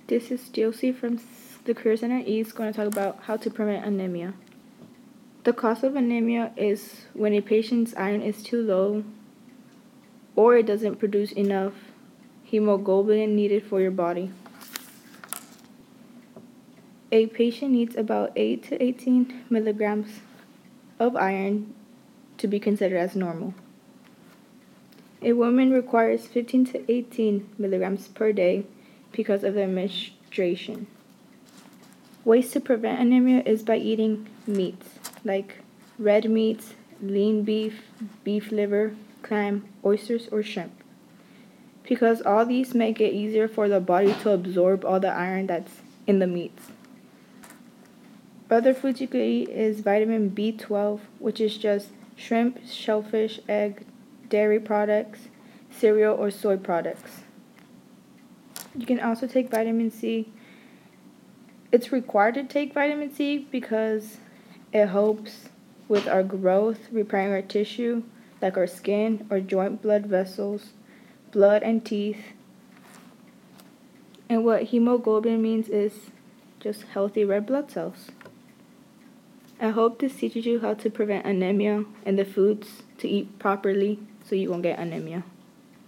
This is Josie from the Career Center East going to talk about how to prevent anemia. The cause of anemia is when a patient's iron is too low or it doesn't produce enough hemoglobin needed for your body. A patient needs about 8 to 18 milligrams of iron to be considered as normal. A woman requires 15 to 18 milligrams per day because of their menstruation. Ways to prevent anemia is by eating meats like red meats, lean beef, beef liver, clam, oysters, or shrimp, because all these make it easier for the body to absorb all the iron that's in the meats. Other foods you could eat is vitamin B12, which is just shrimp, shellfish, egg, dairy products, cereal, or soy products. You can also take vitamin C. It's required to take vitamin C because it helps with our growth, repairing our tissue, like our skin or joint blood vessels, blood and teeth. And what hemoglobin means is just healthy red blood cells. I hope this teaches you how to prevent anemia and the foods to eat properly so you won't get anemia.